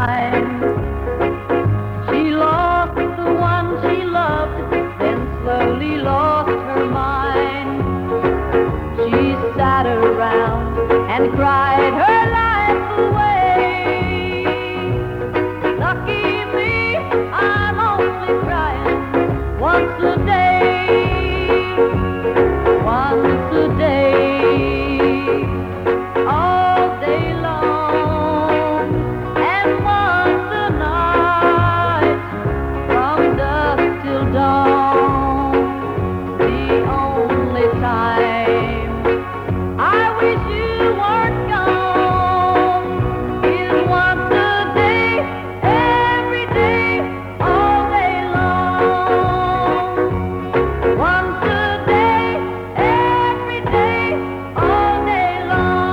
time. She lost the one she loved, then slowly lost her mind. She sat around and cried her life away. Lucky me, I'm only crying once a day, once a day, all day long, and once a night, from dusk till dawn. The only time I wish you weren't gone is once a day, every day, all day long. Once a day, every day, all day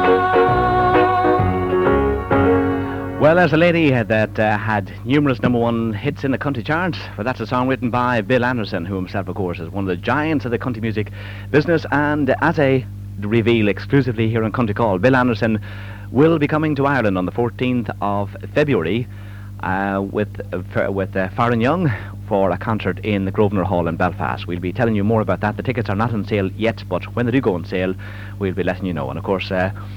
long. Well, there's a lady that had numerous number one hits in the country charts, but that's a song written by Bill Anderson, who himself, of course, is one of the giants of the country music business. And as a reveal exclusively here on Country Call, Bill Anderson will be coming to Ireland on the 14th of February with Farron Young for a concert in the Grosvenor Hall in Belfast. We'll be telling you more about that. The tickets are not on sale yet, but when they do go on sale, we'll be letting you know. And of course,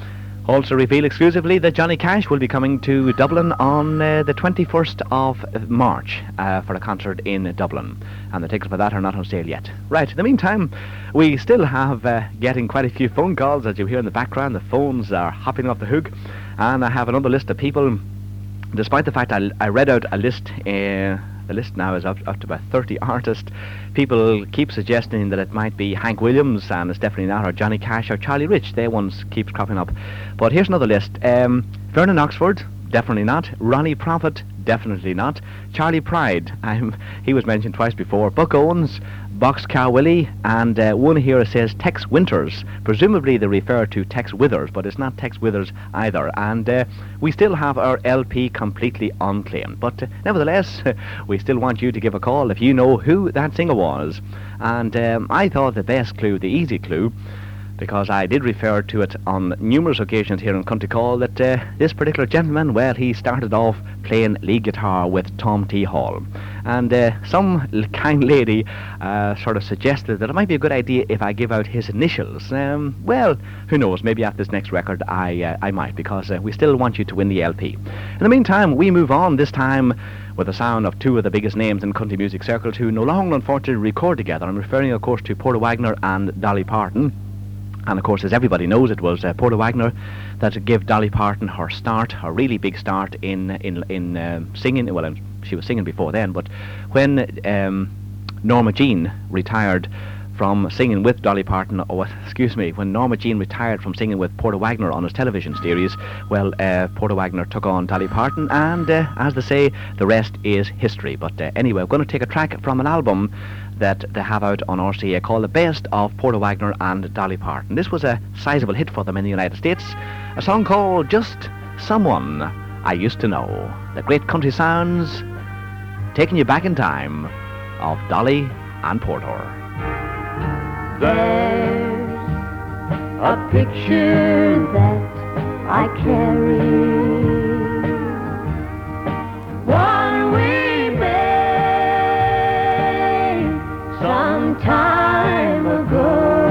also reveal exclusively that Johnny Cash will be coming to Dublin on the 21st of March for a concert in Dublin. And the tickets for that are not on sale yet. Right, in the meantime, we still have getting quite a few phone calls, as you hear in the background. The phones are hopping off the hook. And I have another list of people. Despite the fact I read out a list, the list now is up to about 30 artists. People keep suggesting that it might be Hank Williams, and it's definitely not, or Johnny Cash, or Charlie Rich. They ones keeps cropping up. But here's another list. Vernon Oxford, definitely not. Ronnie Prophet, definitely not. Charlie Pride, he was mentioned twice before. Buck Owens, Boxcar Willie, and one here says Tex Winters. Presumably they refer to Tex Withers, but it's not Tex Withers either. And we still have our LP completely unclaimed. But nevertheless, we still want you to give a call if you know who that singer was. And I thought the best clue, the easy clue, because I did refer to it on numerous occasions here on Country Call, that this particular gentleman, well, he started off playing lead guitar with Tom T. Hall. And some kind lady sort of suggested that it might be a good idea if I give out his initials. Well, who knows, maybe at this next record I might, because we still want you to win the LP. In the meantime, we move on, this time with the sound of two of the biggest names in country music circles who no longer unfortunately record together. I'm referring, of course, to Porter Wagoner and Dolly Parton. And of course, as everybody knows, it was Porter Wagoner that gave Dolly Parton her start, her really big start in singing. Well, she was singing before then, but when Norma Jean retired from singing with Dolly Parton, when Norma Jean retired from singing with Porter Wagoner on his television series, well, Porter Wagoner took on Dolly Parton, and as they say, the rest is history. But anyway, we're going to take a track from an album that they have out on RCA called The Best of Porter Wagoner and Dolly Parton. This was a sizable hit for them in the United States, a song called Just Someone I Used to Know. The great country sounds taking you back in time of Dolly and Porter. There's a picture that I carry, one we made some time ago.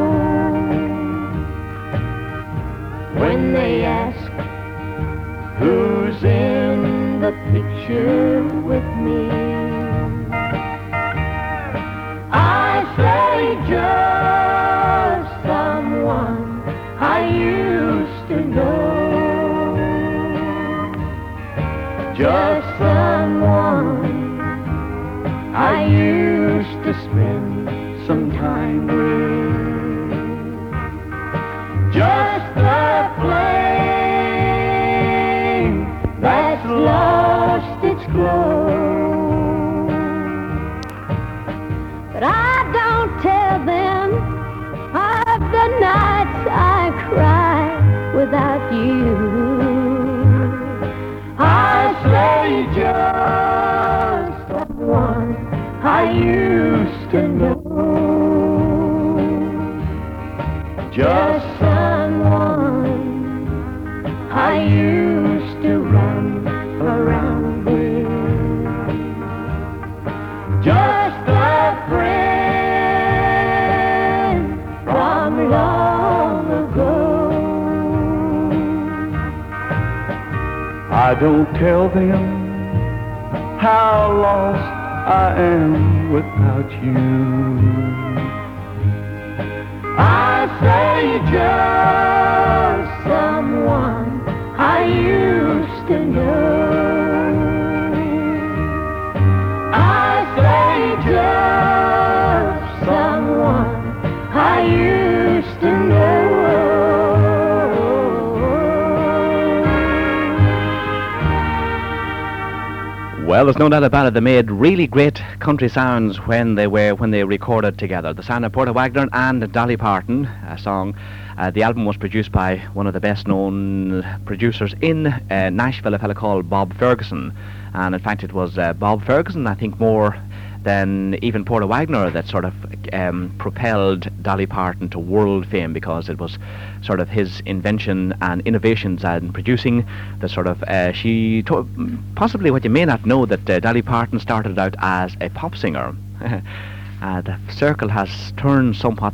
When they ask who's in the picture with me, I say just someone I used to know, just someone I used to spend some time with, just the flame that's lost its glow. But I don't tell them of the nights I cry without you. I say just someone I used to know, just someone I used to run around. don't tell them how lost I am without you. I say just someone I used to know. I say just someone I used to know. Well, there's no doubt about it. They made really great country sounds when they recorded together. The sound of Porter Wagoner and Dolly Parton, a song. The album was produced by one of the best-known producers in Nashville, a fellow called Bob Ferguson. And in fact, it was Bob Ferguson, I think, more than even Porter Wagoner, that sort of propelled Dolly Parton to world fame, because it was sort of his invention and innovations and producing the sort of possibly what you may not know, that Dolly Parton started out as a pop singer. The circle has turned somewhat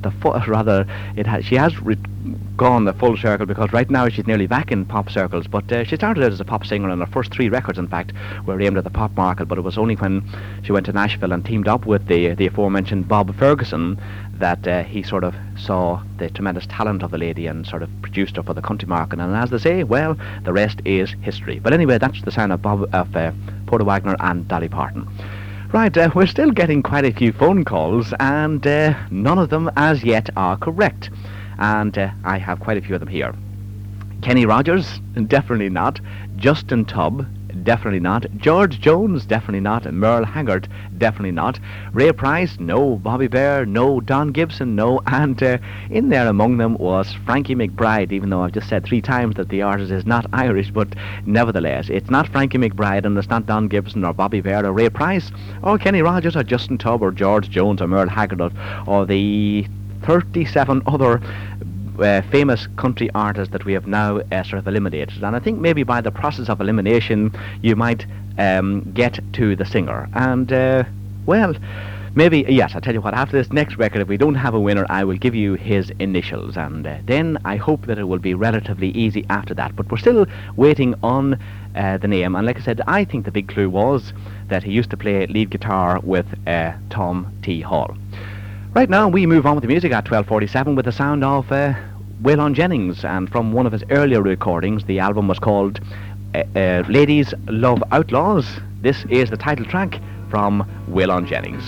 she has gone the full circle, because right now she's nearly back in pop circles, but she started out as a pop singer, and her first 3 records in fact were aimed at the pop market, but it was only when she went to Nashville and teamed up with the aforementioned Bob Ferguson that he sort of saw the tremendous talent of the lady and sort of produced her for the country market. And as they say, well, the rest is history. But anyway, that's the sound of Porter Wagoner and Dolly Parton. Right, we're still getting quite a few phone calls, and none of them as yet are correct. And I have quite a few of them here. Kenny Rogers? Definitely not. Justin Tubb? Definitely not. George Jones? Definitely not. Merle Haggard? Definitely not. Ray Price? No. Bobby Bear? No. Don Gibson? No. And in there among them was Frankie McBride, even though I've just said 3 times that the artist is not Irish, but nevertheless, it's not Frankie McBride, and it's not Don Gibson or Bobby Bear or Ray Price or Kenny Rogers or Justin Tubb or George Jones or Merle Haggard or the 37 other famous country artists that we have now sort of eliminated. And I think maybe by the process of elimination you might get to the singer. And well, maybe, yes, I'll tell you what, after this next record, if we don't have a winner, I will give you his initials, and then I hope that it will be relatively easy after that. But we're still waiting on the name, and like I said, I think the big clue was that he used to play lead guitar with Tom T. Hall. Right now, we move on with the music at 12:47 with the sound of Waylon Jennings, and from one of his earlier recordings, the album was called Ladies Love Outlaws. This is the title track from Waylon Jennings.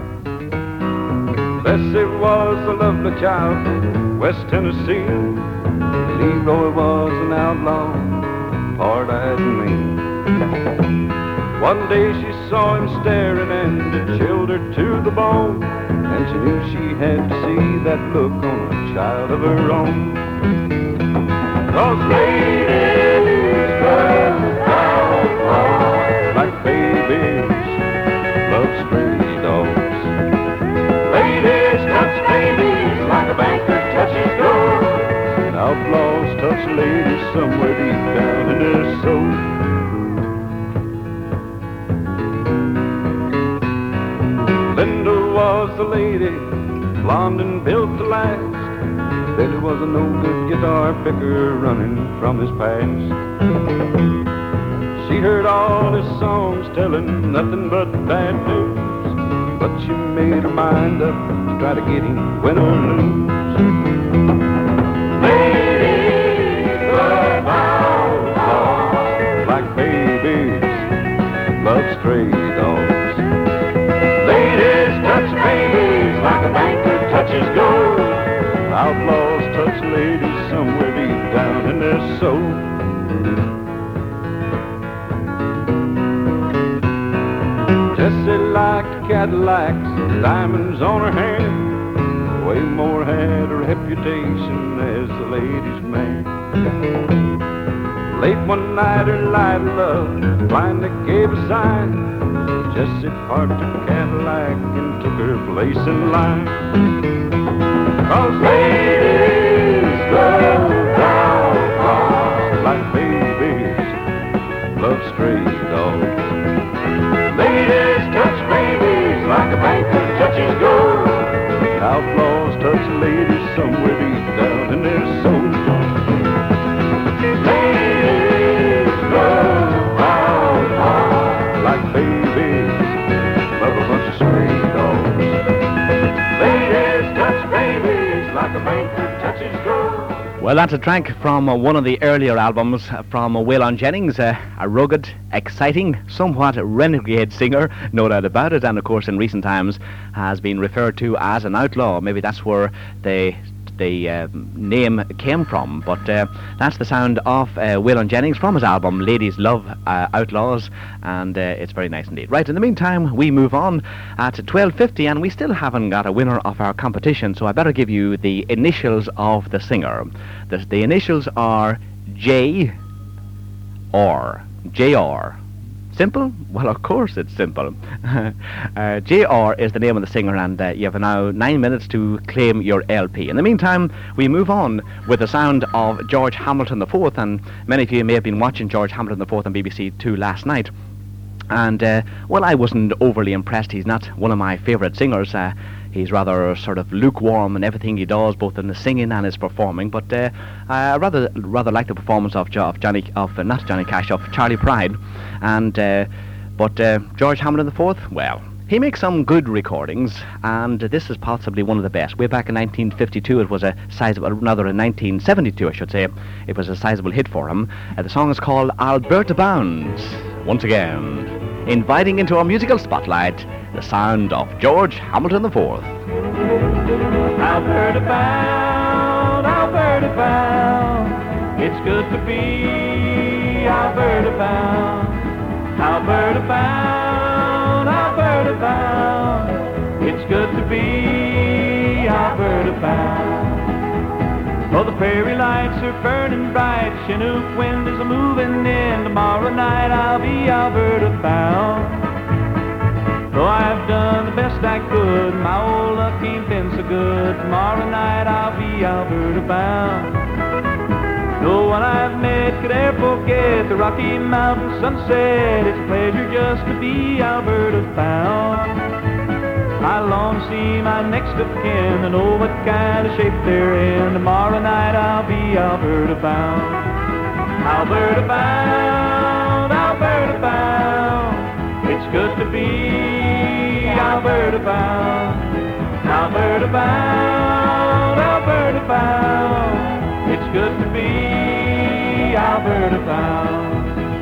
Bessie was a lovely child, West Tennessee. Leroy was an outlaw, hard as me. One day she saw him staring and it chilled her to the bone, and she knew she had to see that look on a child of her own. 'Cause ladies love outlaws like babies love stray dogs. Ladies touch babies like a banker touches gold, and outlaws touch ladies somewhere deep down in their soul. Linda was the lady, blonde and built to last. Billy was a no-good guitar picker running from his past. She heard all his songs telling nothing but bad news, but she made her mind up to try to get him, win or lose. Ladies love outlaws like babies love stray dogs. Ladies touch babies like a banker touches gold. Outlaws touch ladies somewhere deep down in their soul. Jessie liked Cadillacs, diamonds on her hand. Waymore had a reputation as a ladies' man. Late one night her light of love finally gave a sign. Jessie parked her Cadillac and took her place in line. 'Cause ladies love outlaws like babies love stray dogs. Ladies touch babies like a banker touches gold. Outlaws touch ladies somewhere deep down in their soul. Ladies love Well, that's a track from one of the earlier albums from Waylon Jennings, a rugged, exciting, somewhat renegade singer, no doubt about it, and of course in recent times has been referred to as an outlaw. Maybe that's where the name came from, but that's the sound of Waylon Jennings from his album Ladies Love Outlaws, and it's very nice indeed. Right, in the meantime, we move on at 12:50, and we still haven't got a winner of our competition, so I better give you the initials of the singer. The initials are J R. J.R. Simple? Well, of course it's simple. J.R. is the name of the singer, and you have now 9 minutes to claim your LP. In the meantime, we move on with the sound of George Hamilton IV, and many of you may have been watching George Hamilton IV on BBC Two last night. And, well, I wasn't overly impressed. He's not one of my favourite singers. He's rather sort of lukewarm in everything he does, both in the singing and his performing. But I rather like the performance of Charlie Pride. And but George Hamilton IV, well, he makes some good recordings, and this is possibly one of the best. Way back in 1952, it was a sizable, rather in 1972, I should say, it was a sizable hit for him. The song is called Alberta Bound. Once again, inviting into our musical spotlight the sound of George Hamilton IV. Alberta bound, Alberta bound. It's good to be Alberta bound. Alberta bound, Alberta bound. It's good to be Alberta bound. Oh, the prairie lights are burning bright. Chinook wind is a-moving in. Tomorrow night I'll be Alberta bound. Though I've done the best I could, my old luck ain't been so good. Tomorrow night I'll be Alberta bound. No one I've met could ever forget the Rocky Mountain sunset. It's a pleasure just to be Alberta bound. I long to see my next of kin and know what kind of shape they're in. Tomorrow night I'll be Alberta bound. Alberta bound, Alberta bound. It's good to be Alberta bound. Alberta bound, Alberta bound. It's good to be Alberta bound.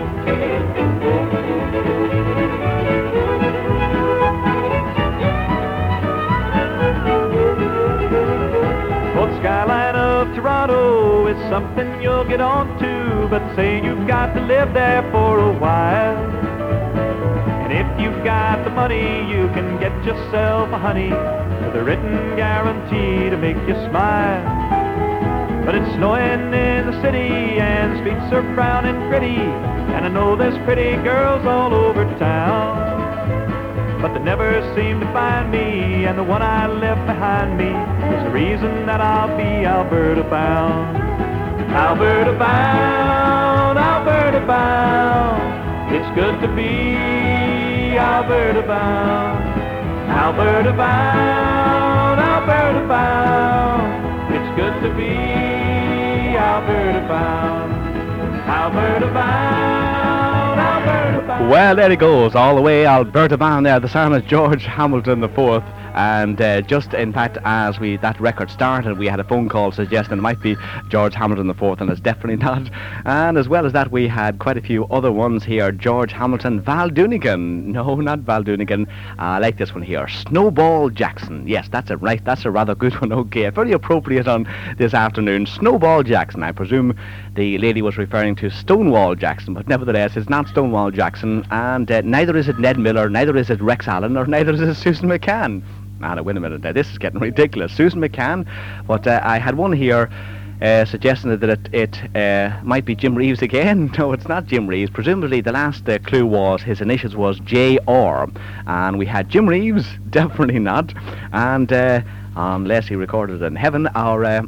Skyline of Toronto is something you'll get on to, but say you've got to live there for a while. And if you've got the money, you can get yourself a honey with a written guarantee to make you smile. But it's snowing in the city and the streets are brown and gritty, and I know there's pretty girls all over town. But they never seem to find me, and the one I left behind me is the reason that I'll be Alberta bound. Alberta bound, Alberta bound. It's good to be Alberta bound. Alberta bound, Alberta bound. It's good to be Alberta bound. Alberta bound, Alberta bound. Well, there he goes, all the way Alberta bound there, the sound of George Hamilton IV. And just in fact, as that record started, we had a phone call suggesting it might be George Hamilton IV, and it's definitely not. And as well as that, we had quite a few other ones here. George Hamilton, Val Doonican. No, not Val Doonican. I like this one here. Snowball Jackson. Yes, that's it, right. That's a rather good one. Okay, very appropriate on this afternoon. Snowball Jackson. I presume the lady was referring to Stonewall Jackson, but nevertheless, it's not Stonewall Jackson, and neither is it Ned Miller, neither is it Rex Allen, or neither is it Susan McCann. Now, wait a minute, this is getting ridiculous. Susan McCann, but I had one here suggesting that it might be Jim Reeves again. No, it's not Jim Reeves. Presumably the last clue was his initials was J.R. And we had Jim Reeves, definitely not. And unless he recorded it in heaven, our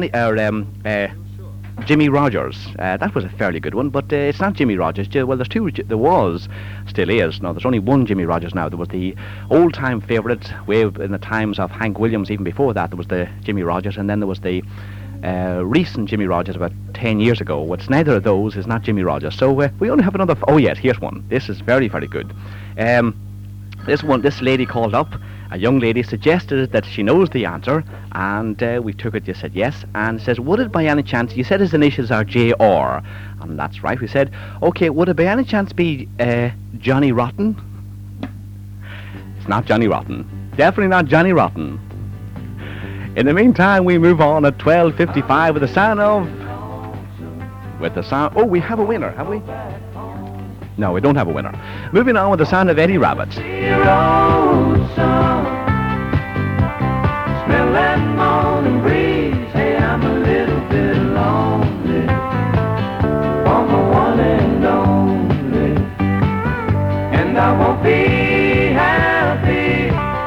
Jimmy Rogers. That was a fairly good one, but it's not Jimmy Rogers. Well, there's two. There was, still is. No, there's only one Jimmy Rogers now. There was the old-time favourite, way in the times of Hank Williams. Even before that, there was the Jimmy Rogers, and then there was the recent Jimmy Rogers about 10 years ago. It's neither of those. Is not Jimmy Rogers. So we only have another. Oh yes, here's one. This is very, very good. This lady called up a young lady suggested that she knows the answer, and we took it. You said yes, and says, would it by any chance? You said his initials are J.R., and that's right. We said, okay, would it by any chance be Johnny Rotten? It's not Johnny Rotten. Definitely not Johnny Rotten. In the meantime, we move on at 12:55 with the sound. Oh, we have a winner, have we? No, we don't have a winner. Moving on with the sound of Eddie Rabbitt. Smell that morning breeze. Hey, I'm a little bit lonely. For my one and only. And I won't be happy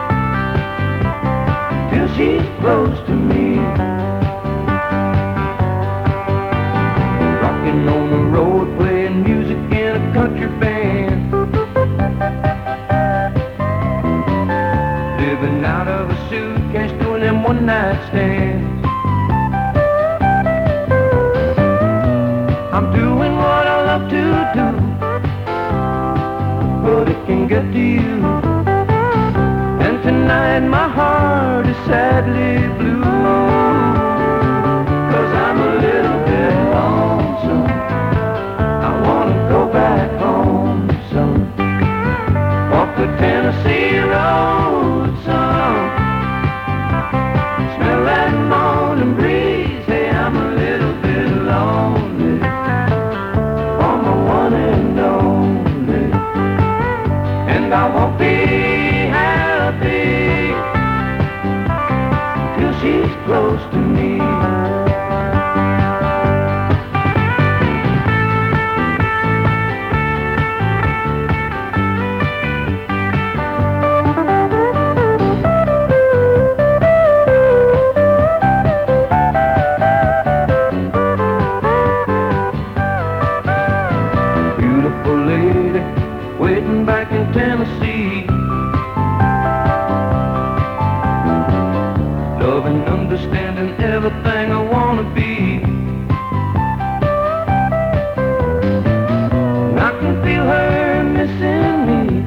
till she's close to me. Rocking on the road, playing music in a country band. Living out of a suitcase, doing them one-night stands. I'm doing what I love to do, but it can get to you. And tonight my heart is sadly blue, 'cause I'm a little bit lonesome. I wanna go back home, son. Walk the Tennessee road, son. Smell that morning breeze. Hey, I'm a little bit lonely. For my one and only. And I won't be happy till she's close to me. Beautiful lady waiting back in Tennessee. Loving, understanding everything I wanna be. And I can feel her missing me,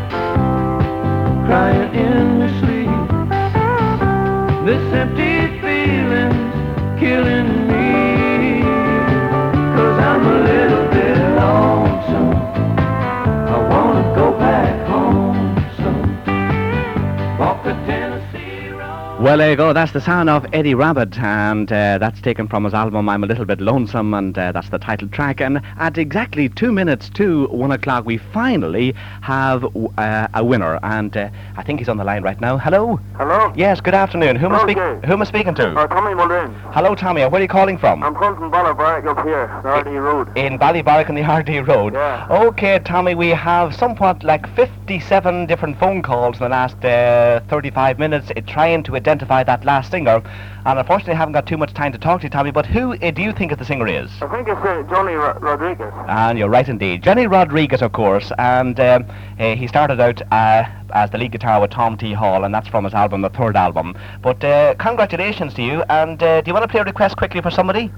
crying in her sleep. This empty feeling's killing me, 'cause I'm a little bit lonesome. I wanna go back home, son. Walk the Tennessee road. Well, there you go. That's the sound of Eddie Rabbitt, and that's taken from his album I'm a Little Bit Lonesome, and that's the title track. And at exactly 2 minutes to 1 o'clock, we finally have a winner, and I think he's on the line right now. Hello? Hello? Yes, good afternoon. Who am I speaking to? Tommy Muldoon. Hello, Tommy. Where are you calling from? I'm calling from Ballybark up here, the RD Road. In Ballybark on the RD Road. Yeah. Okay, Tommy, we have somewhat like 57 different phone calls in the last 35 minutes trying to identify that last singer, and unfortunately I haven't got too much time to talk to you, Tommy, but who do you think the singer is? I think it's Johnny Rodriguez. And you're right indeed. Johnny Rodriguez, of course, and he started out as the lead guitar with Tom T. Hall, and that's from his album, the third album. But congratulations to you, and do you want to play a request quickly for somebody?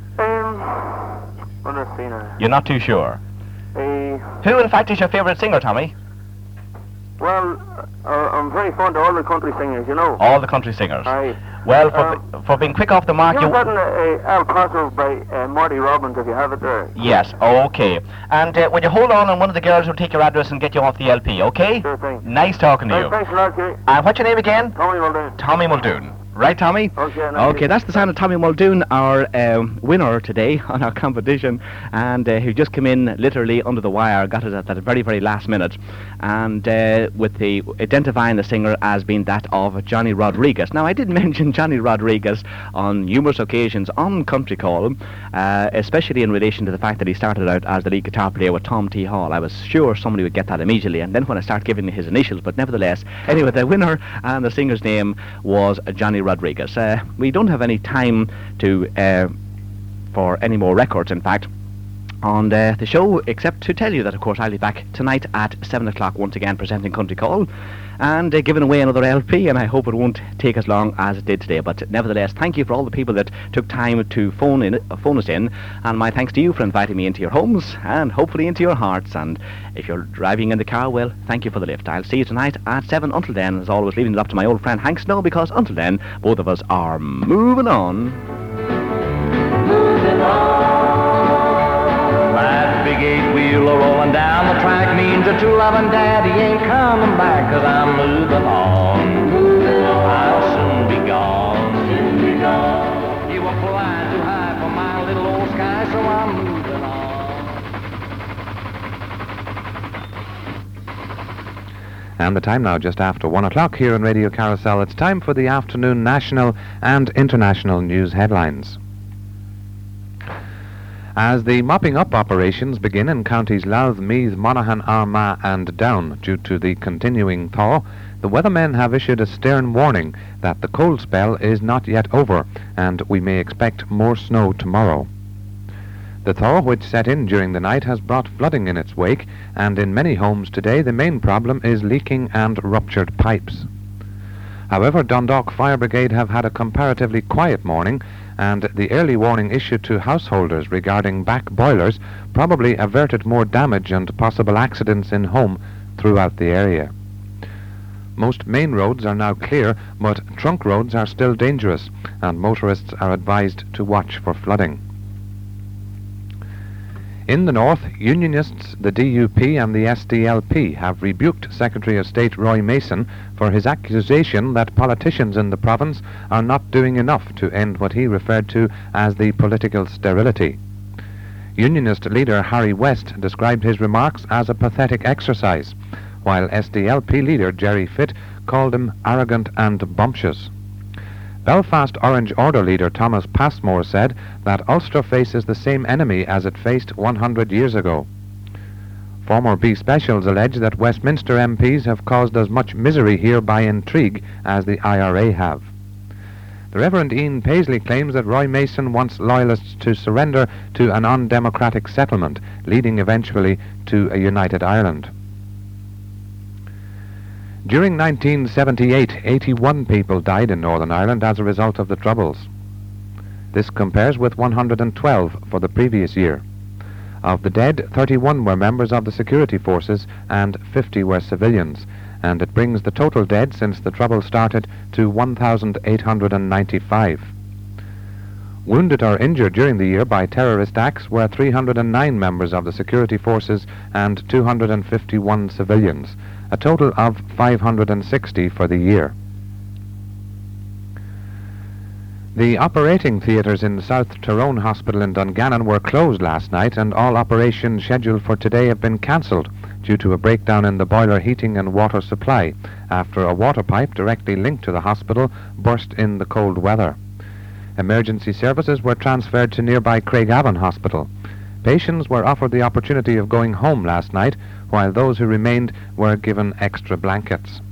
Let's see now. You're not too sure. Who, in fact, is your favourite singer, Tommy? Well, I'm very fond of all the country singers, you know. All the country singers. Aye. Well, for being quick off the mark, You've gotten Al Paso by Marty Robbins, if you have it there. Yes, okay. And would you hold on, and one of the girls will take your address and get you off the LP, okay? Sure thing. Nice talking to you. Thanks a lot, Kerry. And what's your name again? Tommy Muldoon. Tommy Muldoon. Right, Tommy? Okay, that's the sound of Tommy Muldoon, our winner today on our competition, and who just came in literally under the wire, got it at that very, very last minute, and with the identifying the singer as being that of Johnny Rodriguez. Now, I did mention Johnny Rodriguez on numerous occasions on Country Call, especially in relation to the fact that he started out as the lead guitar player with Tom T. Hall. I was sure somebody would get that immediately, and then when I start giving his initials, but nevertheless, anyway, the winner and the singer's name was Johnny Rodriguez. We don't have any time to for any more records, in fact, on the show, except to tell you that, of course, I'll be back tonight at 7 o'clock once again presenting Country Call and giving away another LP, and I hope it won't take as long as it did today. But nevertheless, thank you for all the people that took time to phone us in, and my thanks to you for inviting me into your homes and hopefully into your hearts. And if you're driving in the car, well, thank you for the lift. I'll see you tonight at 7. Until then, as always, leaving it up to my old friend Hank Snow, because until then, both of us are moving on. Moving on. That big 8-wheel rolling down the track means that your loving daddy ain't coming back, 'cause I'm moving on. Moving on. I'll soon be gone. Soon be gone. You were flying too high for my little old sky, so I'm moving on. And the time now just after 1 o'clock here on Radio Carousel. It's time for the afternoon national and international news headlines. As the mopping up operations begin in counties Louth, Meath, Monaghan, Armagh and Down due to the continuing thaw, the weathermen have issued a stern warning that the cold spell is not yet over and we may expect more snow tomorrow. The thaw, which set in during the night, has brought flooding in its wake, and in many homes today the main problem is leaking and ruptured pipes. However, Dundalk Fire Brigade have had a comparatively quiet morning, and the early warning issued to householders regarding back boilers probably averted more damage and possible accidents in home throughout the area. Most main roads are now clear, but trunk roads are still dangerous, and motorists are advised to watch for flooding. In the north, Unionists, the DUP and the SDLP have rebuked Secretary of State Roy Mason for his accusation that politicians in the province are not doing enough to end what he referred to as the political sterility. Unionist leader Harry West described his remarks as a pathetic exercise, while SDLP leader Jerry Fitt called him arrogant and bumptious. Belfast Orange Order leader Thomas Passmore said that Ulster faces the same enemy as it faced 100 years ago. Former B Specials allege that Westminster MPs have caused as much misery here by intrigue as the IRA have. The Reverend Ian Paisley claims that Roy Mason wants loyalists to surrender to an undemocratic settlement, leading eventually to a united Ireland. During 1978, 81 people died in Northern Ireland as a result of the Troubles. This compares with 112 for the previous year. Of the dead, 31 were members of the security forces and 50 were civilians, and it brings the total dead since the Troubles started to 1,895. Wounded or injured during the year by terrorist acts were 309 members of the security forces and 251 civilians, a total of 560 for the year. The operating theatres in South Tyrone Hospital in Dungannon were closed last night, and all operations scheduled for today have been cancelled due to a breakdown in the boiler heating and water supply after a water pipe directly linked to the hospital burst in the cold weather. Emergency services were transferred to nearby Craigavon Hospital. Patients were offered the opportunity of going home last night, while those who remained were given extra blankets.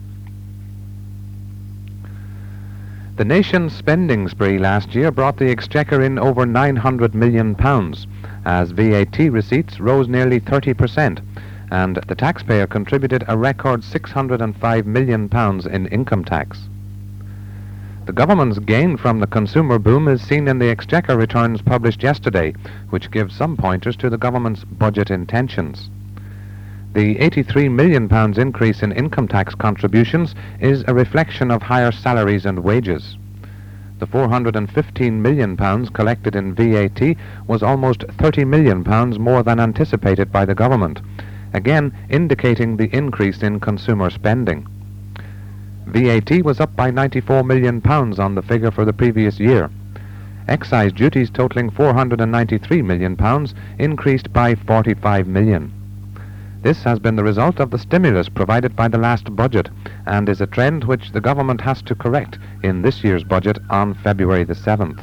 The nation's spending spree last year brought the Exchequer in over £900 million, as VAT receipts rose nearly 30%, and the taxpayer contributed a record £605 million in income tax. The government's gain from the consumer boom is seen in the Exchequer returns published yesterday, which give some pointers to the government's budget intentions. The £83 million increase in income tax contributions is a reflection of higher salaries and wages. The £415 million collected in VAT was almost £30 million more than anticipated by the government, again indicating the increase in consumer spending. VAT was up by £94 million on the figure for the previous year. Excise duties totalling £493 million increased by £45 million. This has been the result of the stimulus provided by the last budget, and is a trend which the government has to correct in this year's budget on February the 7th.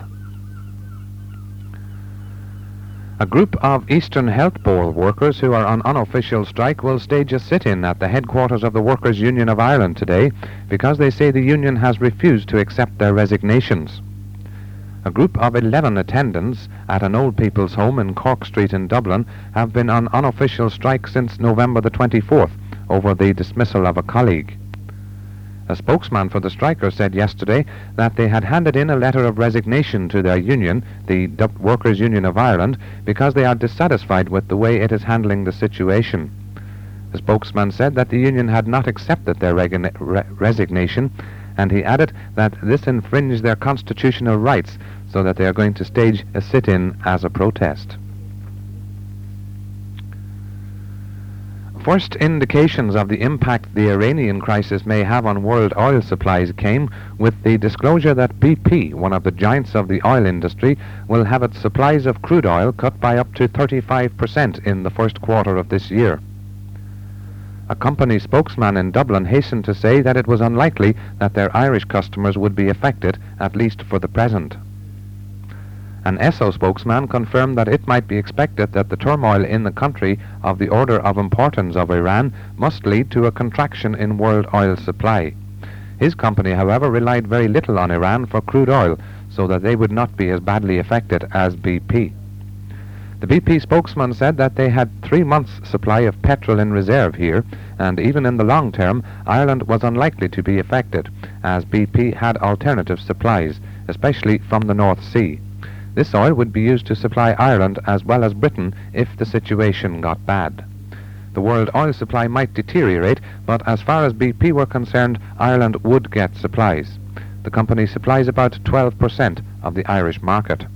A group of Eastern Health Board workers who are on unofficial strike will stage a sit-in at the headquarters of the Workers' Union of Ireland today because they say the union has refused to accept their resignations. A group of 11 attendants at an old people's home in Cork Street in Dublin have been on unofficial strike since November the 24th over the dismissal of a colleague. A spokesman for the strikers said yesterday that they had handed in a letter of resignation to their union, the Workers' Union of Ireland, because they are dissatisfied with the way it is handling the situation. The spokesman said that the union had not accepted their resignation, and he added that this infringed their constitutional rights, so that they are going to stage a sit-in as a protest. First indications of the impact the Iranian crisis may have on world oil supplies came with the disclosure that BP, one of the giants of the oil industry, will have its supplies of crude oil cut by up to 35% in the first quarter of this year. A company spokesman in Dublin hastened to say that it was unlikely that their Irish customers would be affected, at least for the present. An Esso spokesman confirmed that it might be expected that the turmoil in the country of the order of importance of Iran must lead to a contraction in world oil supply. His company, however, relied very little on Iran for crude oil, so that they would not be as badly affected as BP. The BP spokesman said that they had 3 months' supply of petrol in reserve here, and even in the long term, Ireland was unlikely to be affected, as BP had alternative supplies, especially from the North Sea. This oil would be used to supply Ireland as well as Britain if the situation got bad. The world oil supply might deteriorate, but as far as BP were concerned, Ireland would get supplies. The company supplies about 12% of the Irish market.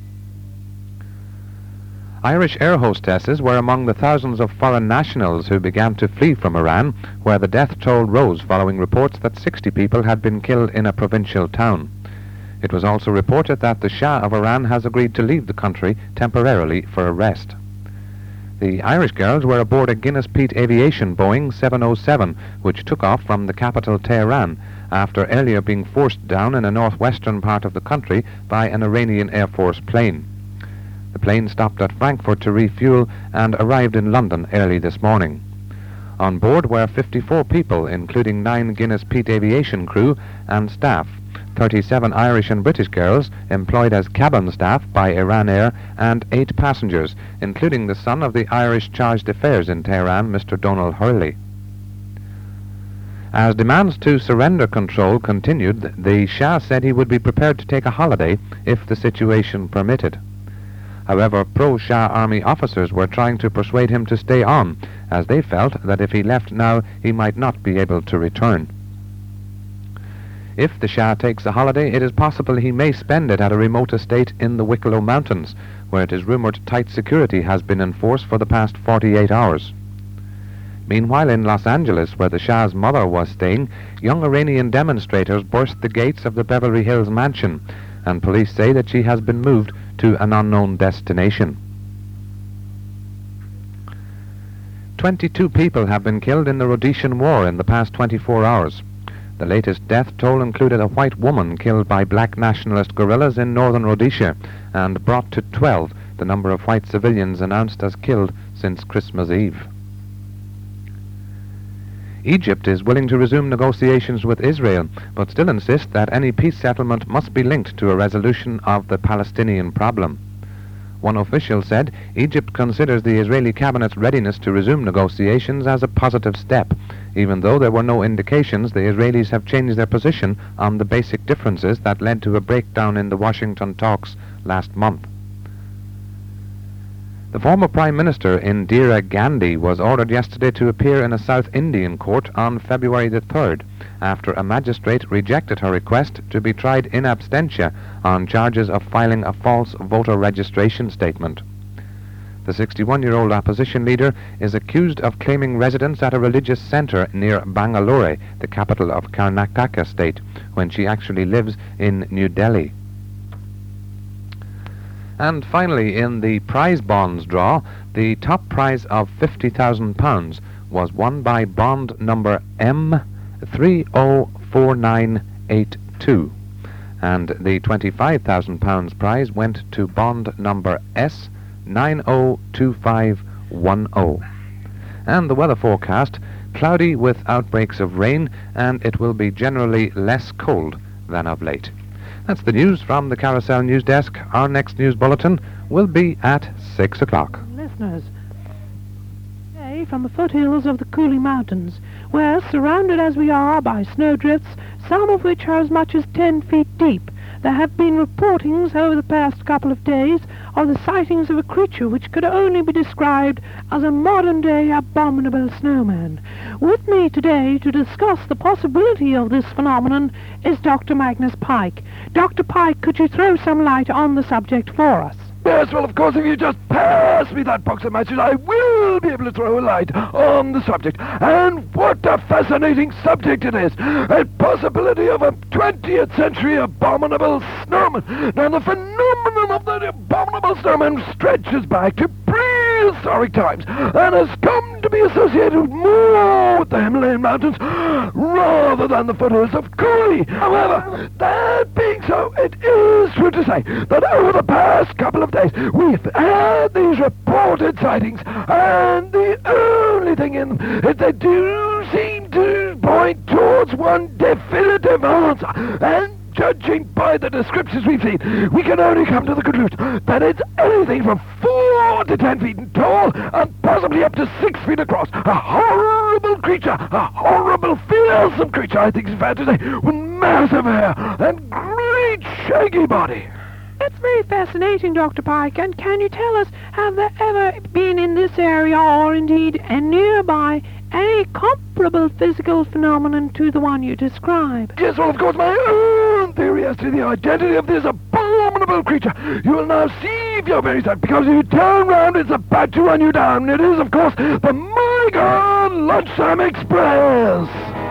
Irish air hostesses were among the thousands of foreign nationals who began to flee from Iran, where the death toll rose following reports that 60 people had been killed in a provincial town. It was also reported that the Shah of Iran has agreed to leave the country temporarily for a rest. The Irish girls were aboard a Guinness Peak Aviation Boeing 707, which took off from the capital Tehran, after earlier being forced down in a northwestern part of the country by an Iranian Air Force plane. The plane stopped at Frankfurt to refuel and arrived in London early this morning. On board were 54 people, including 9 Guinness Peak Aviation crew and staff, 37 Irish and British girls employed as cabin staff by Iran Air, and 8 passengers, including the son of the Irish Charge d'Affaires in Tehran, Mr. Donald Hurley. As demands to surrender control continued, the Shah said he would be prepared to take a holiday if the situation permitted. However, pro-Shah army officers were trying to persuade him to stay on, as they felt that if he left now, he might not be able to return. If the Shah takes a holiday, it is possible he may spend it at a remote estate in the Wicklow Mountains, where it is rumoured tight security has been enforced for the past 48 hours. Meanwhile, in Los Angeles, where the Shah's mother was staying, young Iranian demonstrators burst the gates of the Beverly Hills mansion, and police say that she has been moved to an unknown destination. 22 people have been killed in the Rhodesian War in the past 24 hours. The latest death toll included a white woman killed by black nationalist guerrillas in northern Rhodesia, and brought to 12 the number of white civilians announced as killed since Christmas Eve. Egypt is willing to resume negotiations with Israel, but still insists that any peace settlement must be linked to a resolution of the Palestinian problem. One official said Egypt considers the Israeli cabinet's readiness to resume negotiations as a positive step, even though there were no indications the Israelis have changed their position on the basic differences that led to a breakdown in the Washington talks last month. The former Prime Minister Indira Gandhi was ordered yesterday to appear in a South Indian court on February the 3rd, after a magistrate rejected her request to be tried in absentia on charges of filing a false voter registration statement. The 61-year-old opposition leader is accused of claiming residence at a religious centre near Bangalore, the capital of Karnataka state, when she actually lives in New Delhi. And finally, in the prize bonds draw, the top prize of £50,000 was won by bond number M304982, and the £25,000 prize went to bond number S902510. And the weather forecast: cloudy with outbreaks of rain, and it will be generally less cold than of late. That's the news from the Carousel News Desk. Our next news bulletin will be at 6 o'clock. Listeners, today from the foothills of the Cooley Mountains, where, surrounded as we are by snowdrifts, some of which are as much as 10 feet deep, there have been reportings over the past couple of days of the sightings of a creature which could only be described as a modern-day abominable snowman. With me today to discuss the possibility of this phenomenon is Dr. Magnus Pike. Dr. Pike, could you throw some light on the subject for us? Yes, well, of course, if you just pass me that box of matches, I will be able to throw a light on the subject. And what a fascinating subject it is. A possibility of a 20th century abominable snowman. Now, the phenomenon of the abominable snowman stretches back to prehistoric times and has come to be associated more with the Himalayan mountains rather than the foothills of Cooley. However, that being so, it is true to say that over the past couple of days, we've had these reported sightings, and the only thing in them is they do seem to point towards one definitive answer. And judging by the descriptions we've seen, we can only come to the conclusion that it's anything from 4 to 10 feet tall and possibly up to 6 feet across. A horrible creature, a horrible, fearsome creature, I think it's fair to say, with massive hair and great shaggy body. That's very fascinating, Dr. Pike. And can you tell us, have there ever been in this area, or indeed nearby, any comparable physical phenomenon to the one you describe? Yes, well, of course, my own theory as to the identity of this abominable creature you will now see if you're very sad, because if you turn round, it's about to run you down. It is, of course, the Mulligan Lunchtime Express.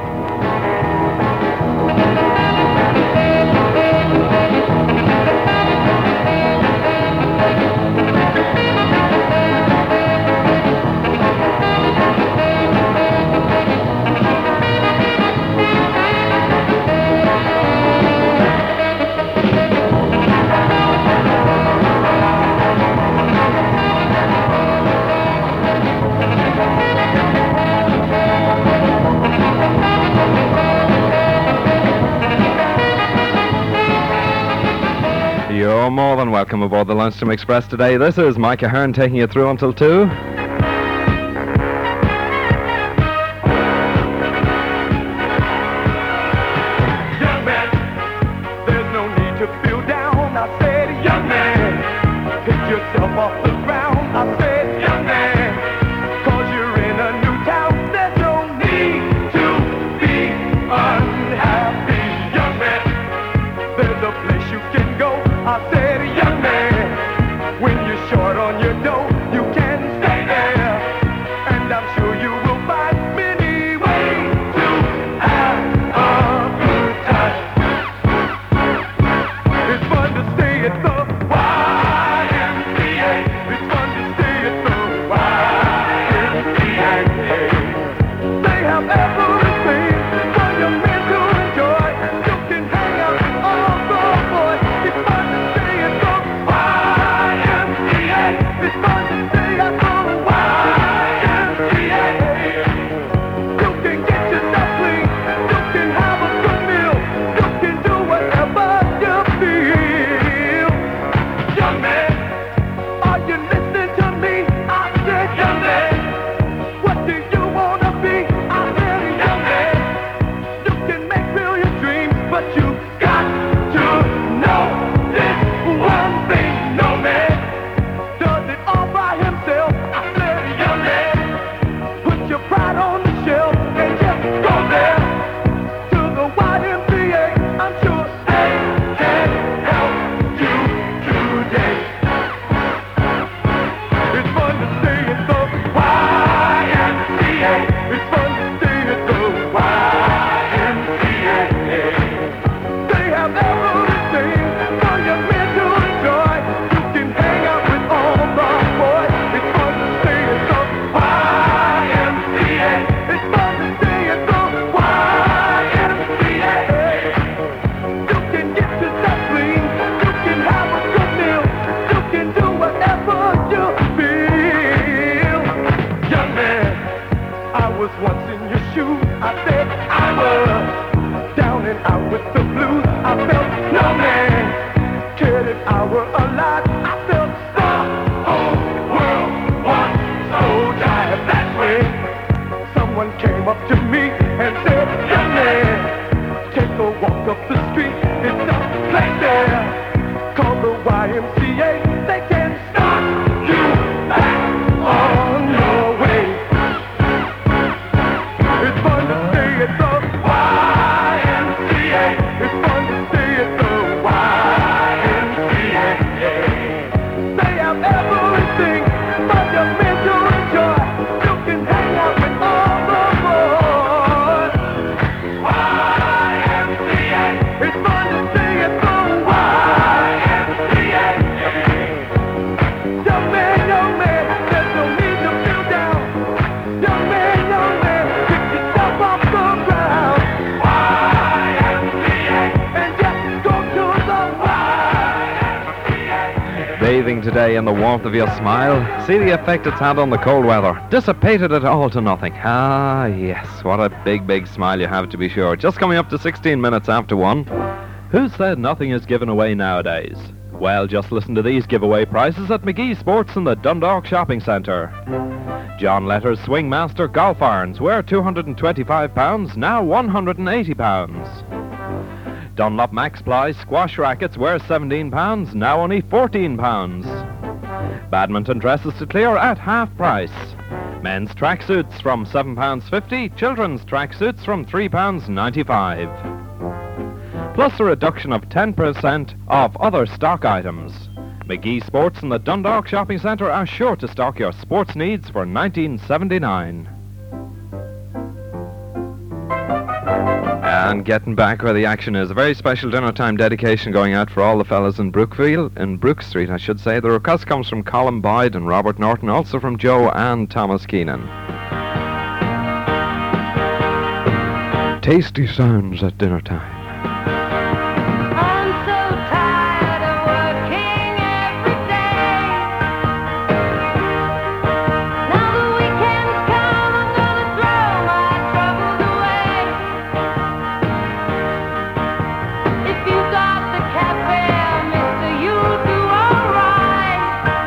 You're more than welcome aboard the Lunchtime Express today. This is Mike Ahern taking you through until 2. Young man, there's no need to feel down. I said, young man, pick yourself off the ground. I said, young man, 'cause you're in a new town. There's no need to be unhappy. Young man, there's a place you can go. I said, young man, when you're short on your dough, you can stay there. And I'm sure you will find many ways to have a good time. It's fun to stay at the YMCA. It's fun to stay at the YMCA. They have everything for your men to enjoy. You can hang out with all the boys. It's fun to stay at the YMCA. It's fun to stay at the YMCA. You can get yourself clean. You can have a good meal. You can do whatever you feel. Young man, are you listening to me? I said, young man, what do you wanna be? I said, young man, you can make real your dreams, but you got to know this one thing. No man does it all by himself. I said, young man, put your pride on the shelf and just go there to the YMCA. I'm sure they can help you today. It's fun to stay at the YMCA. It's fun to stay at the YMCA. They have everything for your men to enjoy. You can hang out with all the boys. It's fun to stay at the YMCA. It's fun to stay at the YMCA. You can get yourself clean. You can have a good meal. You can do whatever you feel. Young man, I was once in your shoes. I said I was down and out with the blues. I felt no man cared if I were alive. I felt the whole world was so dire. That's when someone came up to me and said, young man, take a walk up the street. It's a place there called the YMCA. They can start you back on your way. It's fun to stay at the YMCA. It's fun to stay at the YMCA. They have everything but your mental joy. You can hang out with all the boys. YMCA. It's fun to stay at the YMCA. Young man, there's no need to feel down. Young man, pick yourself off the ground. YMCA. And just go to the YMCA. Bathing today in the warmth of your smile. See the effect it's had on the cold weather. Dissipated it all to nothing. Ah, yes. What a big, big smile you have, to be sure. Just coming up to 16 minutes after 1. Who said nothing is given away nowadays? Well, just listen to these giveaway prices at McGee Sports in the Dundalk Shopping Centre. John Letter's Swingmaster golf irons were £225, now £180. Dunlop Max Ply squash rackets were £17, now only £14. Badminton dresses to clear at half price. Men's tracksuits from £7.50, children's tracksuits from £3.95. Plus a reduction of 10% off other stock items. McGee Sports in the Dundalk Shopping Centre are sure to stock your sports needs for 1979. And getting back where the action is, a very special dinner time dedication going out for all the fellas in Brookfield, in Brook Street, I should say. The request comes from Colin Boyd and Robert Norton, also from Joe and Thomas Keenan. Tasty sounds at dinner time. I'm so tired of working every day. Now the weekend's come, I'm gonna throw my troubles away. If you got the cafe, mister, you'll do alright.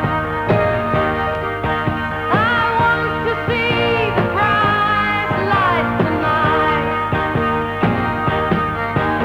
I want to see the bright lights tonight.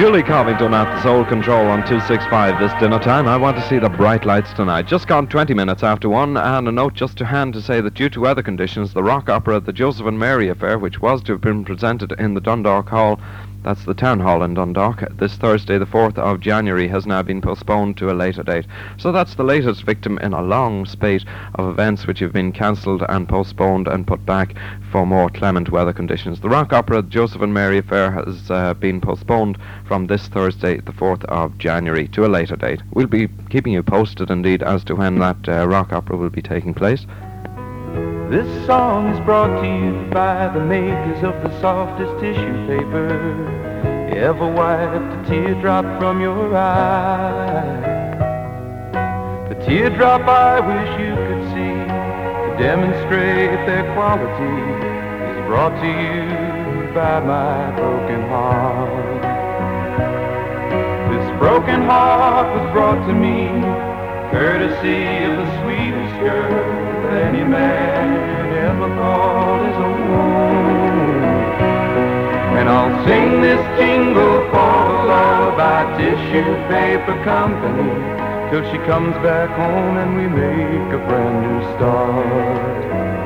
Julie Covington at the Soul Control on 265 this dinner time. I want to see the bright lights tonight. Just gone 20 minutes after 1, and a note just to hand to say that due to weather conditions, the rock opera at the Joseph and Mary Affair, which was to have been presented in the Dundalk Hall, that's the Town Hall in Dundalk, this Thursday the 4th of January, has now been postponed to a later date. So that's the latest victim in a long spate of events which have been cancelled and postponed and put back for more clement weather conditions. The rock opera at Joseph and Mary Affair has been postponed from this Thursday the 4th of January to a later date. We'll be keeping you posted indeed as to when that rock opera will be taking place. This song is brought to you by the makers of the softest tissue paper. You ever wiped a teardrop from your eye? The teardrop I wish you could see to demonstrate their quality is brought to you by my broken heart. This broken heart was brought to me courtesy of the sweetest girl that any man ever called his own. And I'll sing this jingle for the Lullaby Tissue Paper Company till she comes back home and we make a brand new start.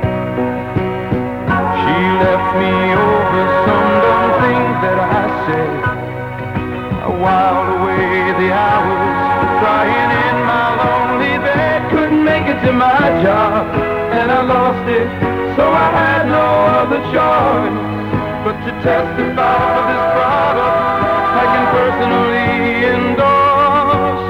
She left me over some dumb things that I said. I whiled away the hours crying in my lonely bed. Couldn't make it to my job and I lost it, so I had no other choice but to testify for this product I can personally endorse.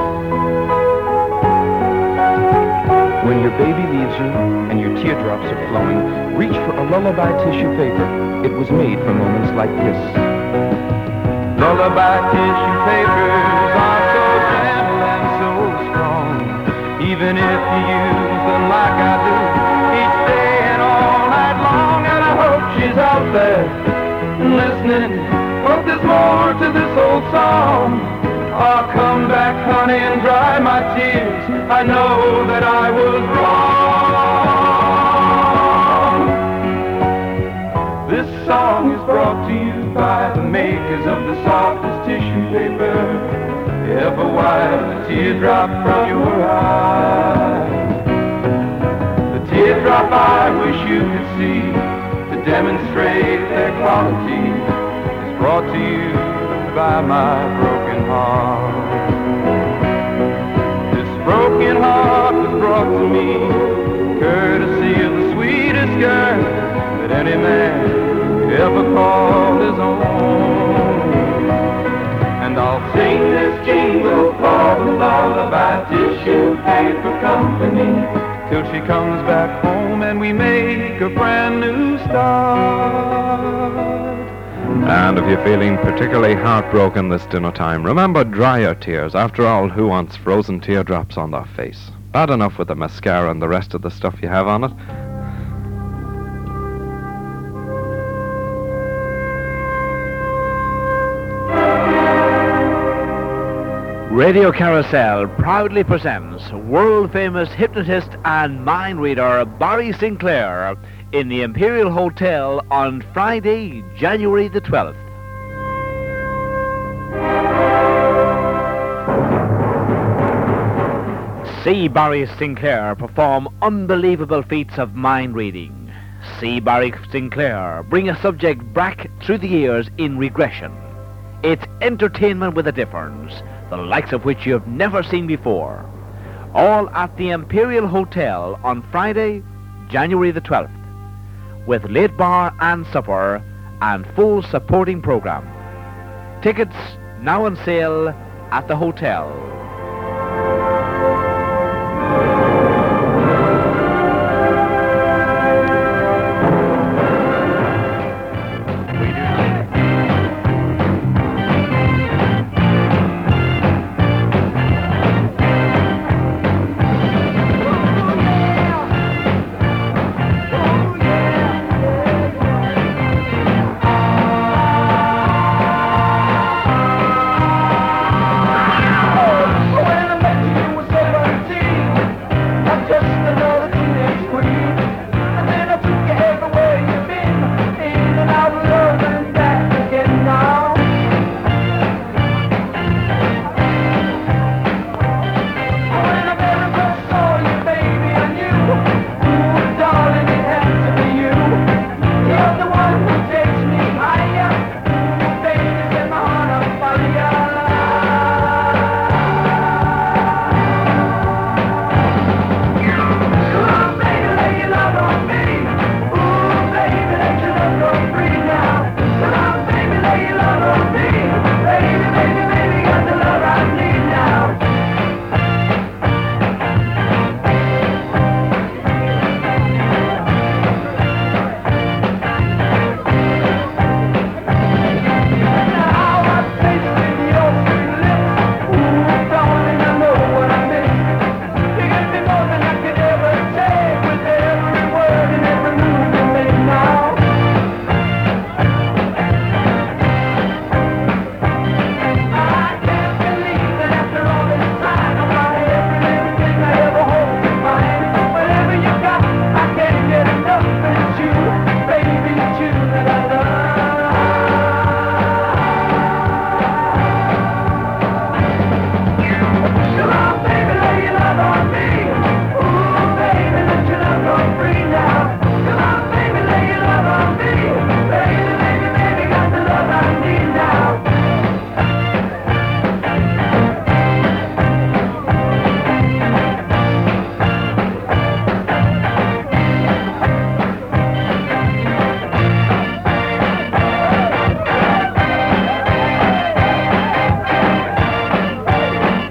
When your baby leaves you and your teardrops are flowing, reach for a Lullaby tissue paper. It was made for moments like this. Lullaby tissue papers are so gentle and so strong. Even if you use them like I do, each day and all night long. And I hope she's out there listening. Hope there's more to this old song. Oh, come back, honey, and dry my tears. I know that I was wrong. This song is brought to you by the makers of the softest tissue paper. You ever wiped a teardrop from your eye? The teardrop I wish you could see to demonstrate their quality is brought to you by my broken heart. This broken heart was brought to me courtesy of the sweetest girl that any man ever called his own. And I'll sing this jingle for the Lullaby Tissue Paper Company till she comes back home and we make a brand new start. And if you're feeling particularly heartbroken this dinner time, remember, dry your tears. After all, who wants frozen teardrops on their face? Bad enough with the mascara and the rest of the stuff you have on it. Radio Carousel proudly presents world-famous hypnotist and mind reader Barry Sinclair in the Imperial Hotel on Friday, January the 12th. See Barry Sinclair perform unbelievable feats of mind reading. See Barry Sinclair bring a subject back through the years in regression. It's entertainment with a difference, the likes of which you have never seen before. All at the Imperial Hotel on Friday, January the 12th, with late bar and supper and full supporting program. Tickets now on sale at the hotel.